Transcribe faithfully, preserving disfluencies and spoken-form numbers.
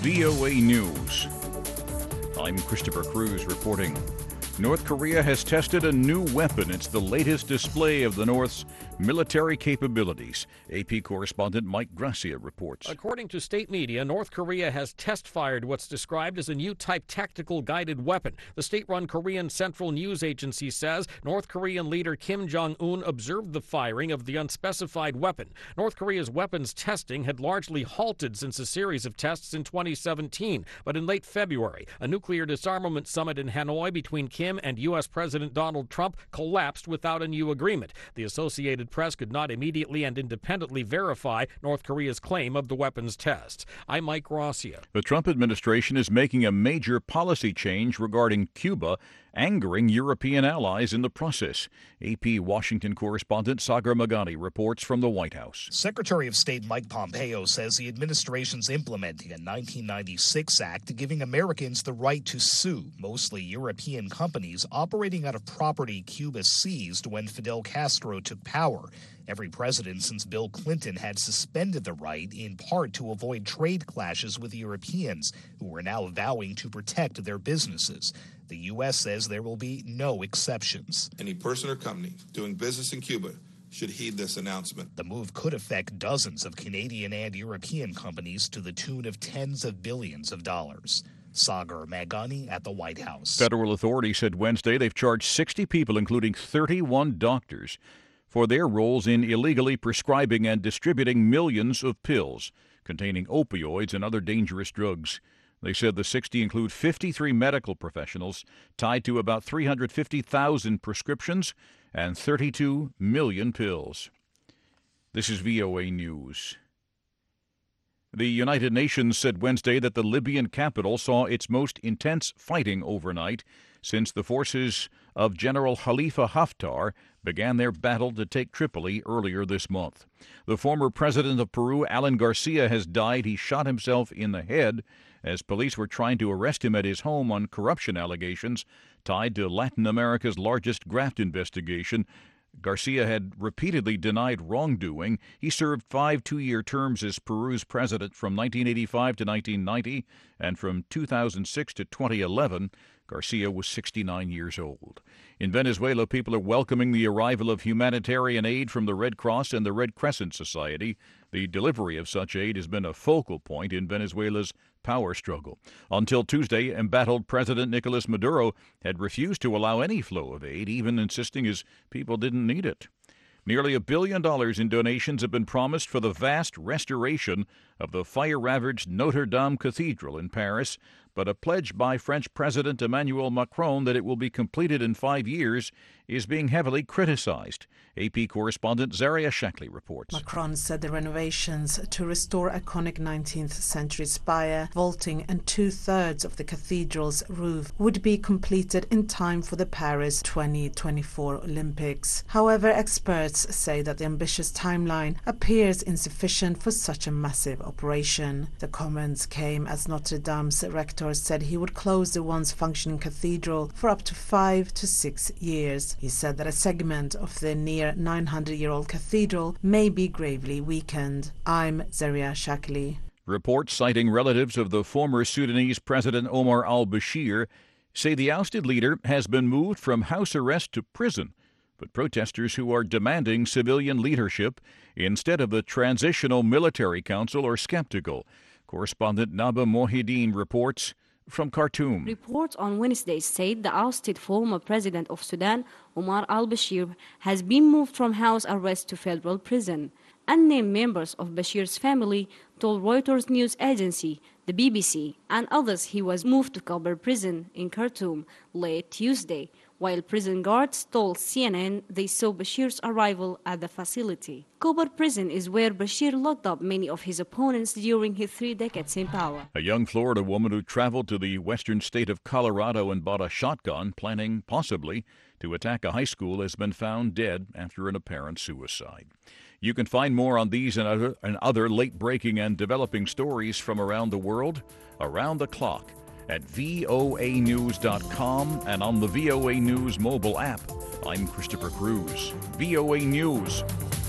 V O A News. I'm Christopher Cruz reporting. North Korea has tested a new weapon. It's the latest display of the North's military capabilities. A P correspondent Mike Gracia reports. According to state media, North Korea has test-fired what's described as a new type tactical guided weapon. The state-run Korean Central News Agency says North Korean leader Kim Jong-un observed the firing of the unspecified weapon. North Korea's weapons testing had largely halted since a series of tests in twenty seventeen. But in late February, a nuclear disarmament summit in Hanoi between Kim and U S President Donald Trump collapsed without a new agreement. The Associated Press could not immediately and independently verify North Korea's claim of the weapons tests. I'm Mike Gracia. The Trump administration is making a major policy change regarding Cuba, angering European allies in the process. A P Washington correspondent Sagar Meghani reports from the White House. Secretary of State Mike Pompeo says the administration's implementing a nineteen ninety-six act giving Americans the right to sue mostly European companies operating out of property Cuba seized when Fidel Castro took power. Every president since Bill Clinton had suspended the right, in part to avoid trade clashes with Europeans, who were now vowing to protect their businesses. The U S says there will be no exceptions. Any person or company doing business in Cuba should heed this announcement. The move could affect dozens of Canadian and European companies to the tune of tens of billions of dollars. Sagar Meghani at the White House. Federal authorities said Wednesday they've charged sixty people, including thirty-one doctors, for their roles in illegally prescribing and distributing millions of pills containing opioids and other dangerous drugs. They said the sixty include fifty-three medical professionals tied to about three hundred fifty thousand prescriptions and thirty-two million pills. This is V O A News. The United Nations said Wednesday that the Libyan capital saw its most intense fighting overnight since the forces of General Khalifa Haftar began their battle to take Tripoli earlier this month. The former president of Peru, Alan Garcia, has died. He shot himself in the head as police were trying to arrest him at his home on corruption allegations tied to Latin America's largest graft investigation. Garcia had repeatedly denied wrongdoing. He served five two-year terms as Peru's president from nineteen eighty-five to nineteen ninety, and from two thousand six to twenty eleven, Garcia was sixty-nine years old. In Venezuela, people are welcoming the arrival of humanitarian aid from the Red Cross and the Red Crescent Society. The delivery of such aid has been a focal point in Venezuela's power struggle. Until Tuesday, embattled President Nicolas Maduro had refused to allow any flow of aid, even insisting his people didn't need it. Nearly a billion dollars in donations have been promised for the vast restoration of the fire-ravaged Notre Dame Cathedral in Paris, but a pledge by French President Emmanuel Macron that it will be completed in five years is being heavily criticized. A P correspondent Zaria Shackley reports. Macron said the renovations to restore iconic nineteenth century spire, vaulting and two-thirds of the cathedral's roof would be completed in time for the Paris twenty twenty-four Olympics. However, experts say that the ambitious timeline appears insufficient for such a massive operation. The comments came as Notre Dame's rector said he would close the once functioning cathedral for up to five to six years. He said that a segment of the near nine hundred year old cathedral may be gravely weakened. I'm Zaria Shackley. Reports citing relatives of the former Sudanese President Omar al-Bashir say the ousted leader has been moved from house arrest to prison, but protesters who are demanding civilian leadership instead of the Transitional Military Council are skeptical. Correspondent Naba Mohideen reports from Khartoum. Reports on Wednesday said the ousted former president of Sudan, Omar al-Bashir, has been moved from house arrest to federal prison. Unnamed members of Bashir's family told Reuters news agency, the B B C, and others he was moved to Kobber prison in Khartoum late Tuesday, while prison guards told C N N they saw Bashir's arrival at the facility. Kobber prison is where Bashir locked up many of his opponents during his three decades in power. A young Florida woman who traveled to the western state of Colorado and bought a shotgun, planning possibly to attack a high school, has been found dead after an apparent suicide. You can find more on these and other, and other late-breaking and developing stories from around the world, around the clock, at V O A news dot com and on the V O A News mobile app. I'm Christopher Cruz. V O A News.